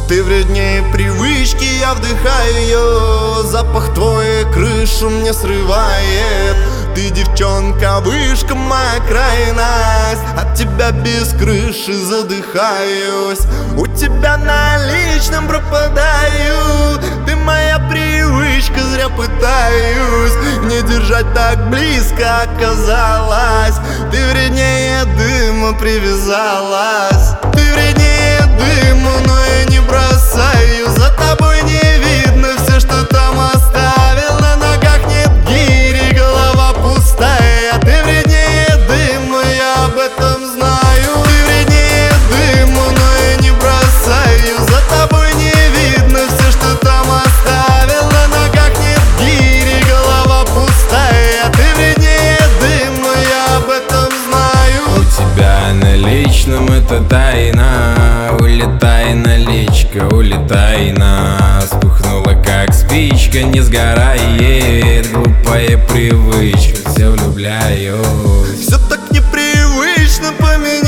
Ты вреднее привычки, я вдыхаю ее. Запах твой крышу мне срывает. Ты девчонка, вышка, моя крайность. От тебя без крыши задыхаюсь. У тебя на личном пропадаю. Ты моя привычка, зря пытаюсь не держать так близко оказалось. Ты вреднее дыма привязалась. Ты вреднее дыма, но я не бросаю. За тобой не видно все, что там оставил. На ногах нет гири, голова пустая. Ты вреднее дыма, я об этом знаю. Ты вреднее дыма, но я не бросаю. За тобой не видно все, что там оставил. На ногах нет гири, голова пустая. Ты вреднее дыма, я об этом знаю. У тебя на личном это тайна. Улетай, наличка, улетай нас. Вспыхнула как спичка, не сгорает. Глупая привычка, все влюбляюсь. Все так непривычно поменялось.